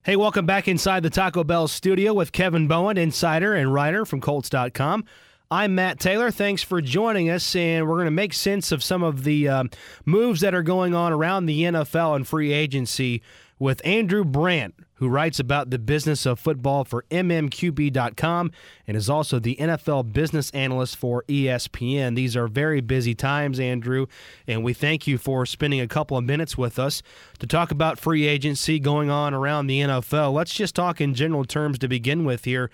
Hey, welcome back inside the Taco Bell studio with Kevin Bowen, insider and writer from Colts.com. I'm Matt Taylor. Thanks for joining us, and we're going to make sense of some of the moves that are going on around the NFL and free agency with Andrew Brandt, who writes about the business of football for MMQB.com and is also the NFL business analyst for ESPN. These are very busy times, Andrew, and we thank you for spending a couple of minutes with us to talk about free agency going on around the NFL. Let's just talk in general terms to begin with here.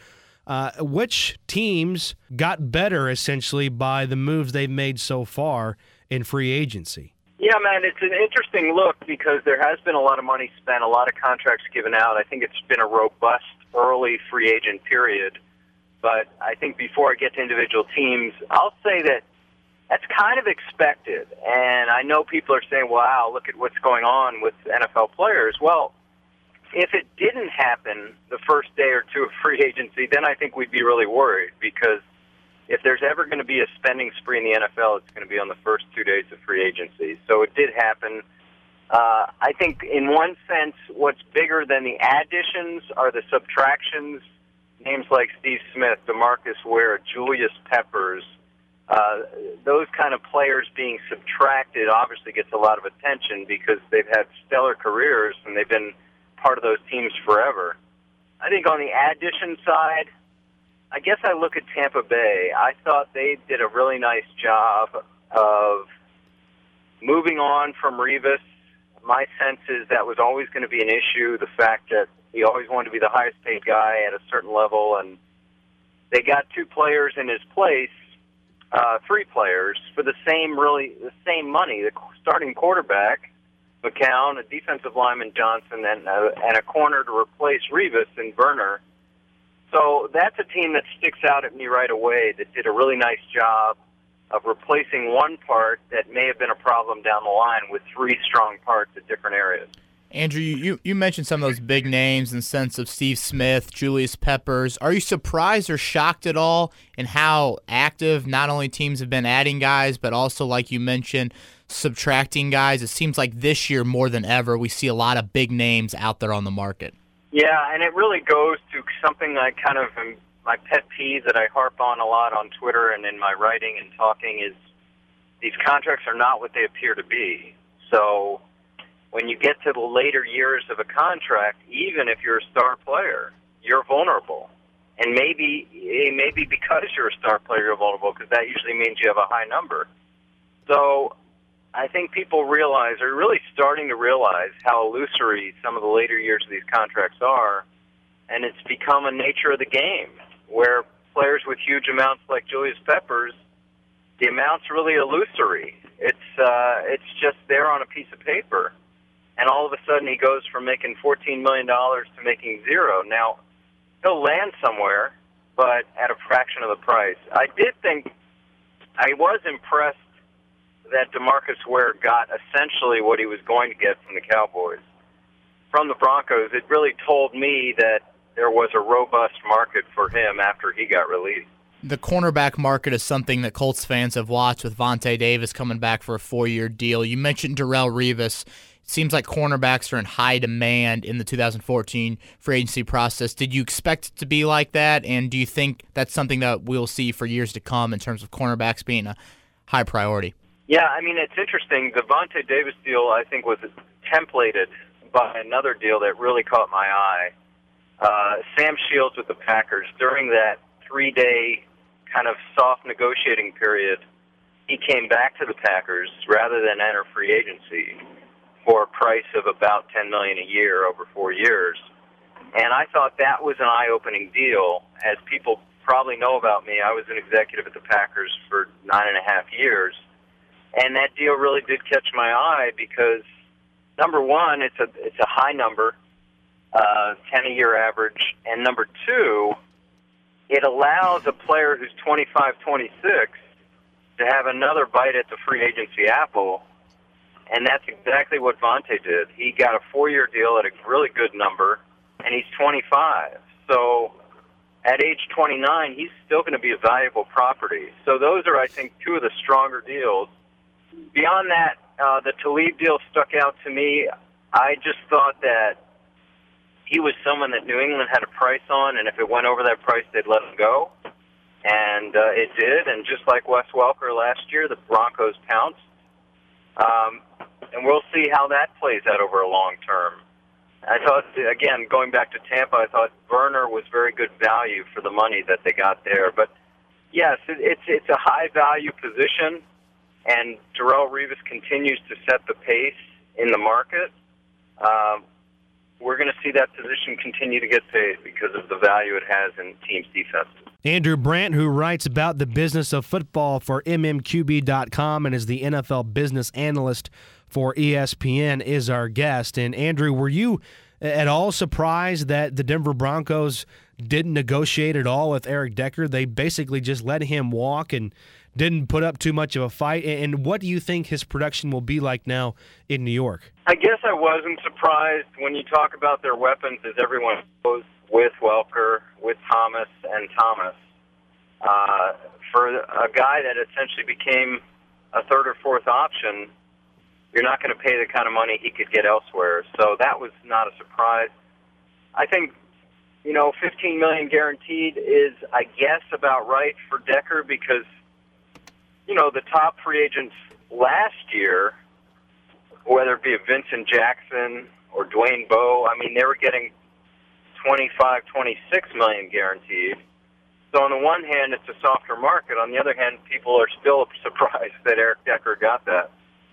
Which teams got better, essentially, by the moves they've made so far in free agency? Yeah, man, it's an interesting look because there has been a lot of money spent, a lot of contracts given out. I think it's been a robust early free agent period. But I think before I get to individual teams, I'll say that that's kind of expected. And I know people are saying, wow, look at what's going on with NFL players. Well, if it didn't happen the first day or two of free agency, then I think we'd be really worried because if there's ever going to be a spending spree in the NFL, it's going to be on the first 2 days of free agency. So it did happen. I think in one sense, what's bigger than the additions are the subtractions. Names like Steve Smith, DeMarcus Ware, Julius Peppers, those kind of players being subtracted obviously gets a lot of attention because they've had stellar careers and they've been part of those teams forever. I think on the addition side, I guess I look at Tampa Bay. I thought they did a really nice job of moving on from Revis. My sense is that was always going to be an issue, the fact that he always wanted to be the highest paid guy at a certain level, and they got two players in his place, three players, for the same money. The starting quarterback, McCown, a defensive lineman, Johnson, and a corner to replace Revis and Werner. So that's a team that sticks out at me right away that did a really nice job of replacing one part that may have been a problem down the line with three strong parts at different areas. Andrew, you mentioned some of those big names in the sense of Steve Smith, Julius Peppers. Are you surprised or shocked at all in how active not only teams have been adding guys, but also, like you mentioned, subtracting guys? It seems like this year more than ever we see a lot of big names out there on the market. Yeah, and it really goes to something I kind of my pet peeve that I harp on a lot on Twitter and in my writing and talking is these contracts are not what they appear to be. So when you get to the later years of a contract, even if you're a star player, you're vulnerable. And maybe because you're a star player, you're vulnerable because that usually means you have a high number. So I think people realize, are really starting to realize how illusory some of the later years of these contracts are, and it's become a nature of the game where players with huge amounts like Julius Peppers, the amount's really illusory. It's just there on a piece of paper, and all of a sudden he goes from making $14 million to making zero. Now, he'll land somewhere, but at a fraction of the price. I was impressed that DeMarcus Ware got essentially what he was going to get from the Cowboys. From the Broncos, it really told me that there was a robust market for him after he got released. The cornerback market is something that Colts fans have watched with Vontae Davis coming back for a 4-year deal. You mentioned Darrelle Revis. It seems like cornerbacks are in high demand in the 2014 free agency process. Did you expect it to be like that, and do you think that's something that we'll see for years to come in terms of cornerbacks being a high priority? Yeah, I mean, it's interesting. The Vontae Davis deal, I think, was templated by another deal that really caught my eye. Sam Shields with the Packers, during that 3-day kind of soft negotiating period, he came back to the Packers rather than enter free agency for a price of about $10 million a year over 4 years. And I thought that was an eye-opening deal. As people probably know about me, I was an executive at the Packers for 9.5 years. And that deal really did catch my eye because, number one, it's a high number, 10-a-year average, and number two, it allows a player who's 25, 26 to have another bite at the free agency apple, and that's exactly what Vontae did. He got a 4-year deal at a really good number, and he's 25. So at age 29, he's still going to be a valuable property. So those are, I think, two of the stronger deals. Beyond that, the Talib deal stuck out to me. I just thought that he was someone that New England had a price on, and if it went over that price, they'd let him go. And it did, and just like Wes Welker last year, the Broncos pounced. And we'll see how that plays out over a long term. I thought, again, going back to Tampa, I thought Werner was very good value for the money that they got there. But, yes, it's a high-value position, and Darrelle Revis continues to set the pace in the market. We're going to see that position continue to get paid because of the value it has in teams' defenses. Andrew Brandt, who writes about the business of football for MMQB.com and is the NFL business analyst for ESPN, is our guest. And, Andrew, were you at all surprised that the Denver Broncos didn't negotiate at all with Eric Decker? They basically just let him walk and didn't put up too much of a fight. And what do you think his production will be like now in New York? I guess I wasn't surprised. When you talk about their weapons, as everyone knows, with Welker, with Thomas, and Thomas. For a guy that essentially became a third or fourth option, you're not going to pay the kind of money he could get elsewhere. So that was not a surprise. I think, $15 million guaranteed is, I guess, about right for Decker because, the top free agents last year, whether it be a Vincent Jackson or Dwayne Bowe, they were getting $25, $26 million guaranteed. So on the one hand, it's a softer market. On the other hand, people are still surprised that Eric Decker got that.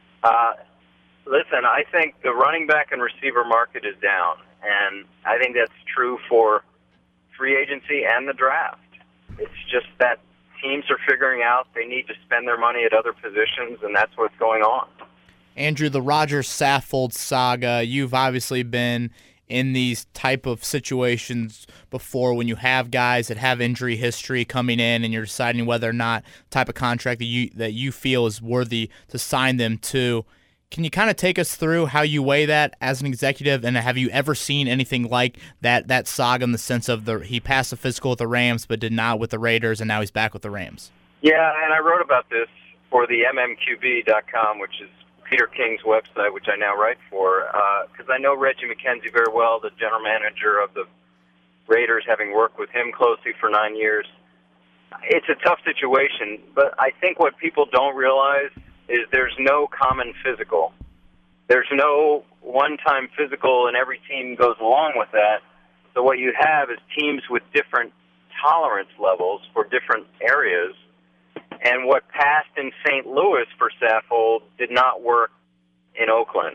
Listen, I think the running back and receiver market is down, and I think that's true for free agency and the draft. It's just that teams are figuring out they need to spend their money at other positions, and that's what's going on. Andrew, the Roger Saffold saga, you've obviously been in these type of situations before when you have guys that have injury history coming in and you're deciding whether or not type of contract that you feel is worthy to sign them to. Can you kind of take us through how you weigh that as an executive, and have you ever seen anything like that saga in the sense of he passed the physical with the Rams but did not with the Raiders, and now he's back with the Rams? Yeah, and I wrote about this for the MMQB.com, which is Peter King's website, which I now write for, because I know Reggie McKenzie very well, the general manager of the Raiders, having worked with him closely for 9 years. It's a tough situation, but I think what people don't realize is there's no common physical. There's no one-time physical, and every team goes along with that. So what you have is teams with different tolerance levels for different areas. And what passed in St. Louis for Saffold did not work in Oakland.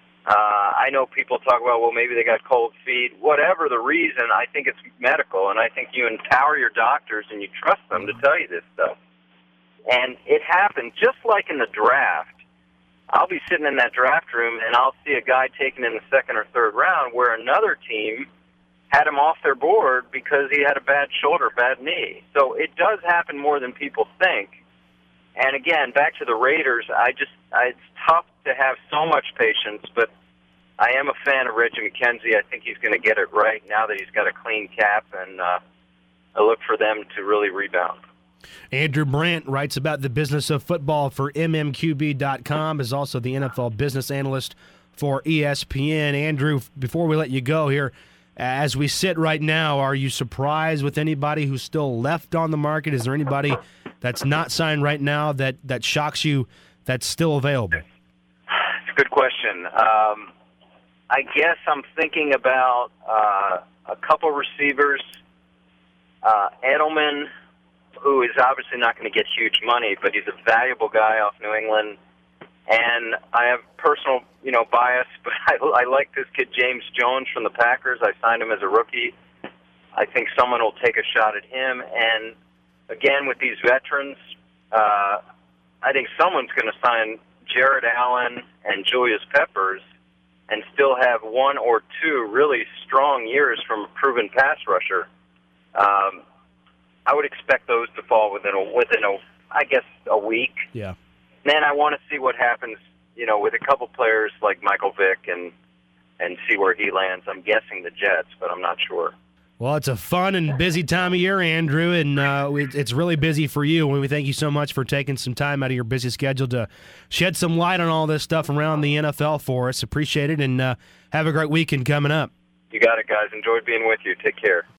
I know people talk about, well, maybe they got cold feet. Whatever the reason, I think it's medical, and I think you empower your doctors and you trust them to tell you this stuff. And it happened just like in the draft. I'll be sitting in that draft room, and I'll see a guy taken in the second or third round where another team had him off their board because he had a bad shoulder, bad knee. So it does happen more than people think. And again, back to the Raiders, it's tough to have so much patience, but I am a fan of Reggie McKenzie. I think he's going to get it right now that he's got a clean cap, and I look for them to really rebound. Andrew Brandt writes about the business of football for MMQB.com, is also the NFL business analyst for ESPN. Andrew, before we let you go here, as we sit right now, are you surprised with anybody who's still left on the market? Is there anybody that's not signed right now that shocks you that's still available? It's a good question. I guess I'm thinking about a couple receivers. Edelman, who is obviously not going to get huge money, but he's a valuable guy off New England. And I have personal, bias, but I like this kid James Jones from the Packers. I signed him as a rookie. I think someone will take a shot at him. And again, with these veterans, I think someone's going to sign Jared Allen and Julius Peppers and still have one or two really strong years from a proven pass rusher. I would expect those to fall within a week. Yeah. Then I want to see what happens, with a couple players like Michael Vick and see where he lands. I'm guessing the Jets, but I'm not sure. Well, it's a fun and busy time of year, Andrew, and it's really busy for you. And we thank you so much for taking some time out of your busy schedule to shed some light on all this stuff around the NFL for us. Appreciate it, and have a great weekend coming up. You got it, guys. Enjoyed being with you. Take care.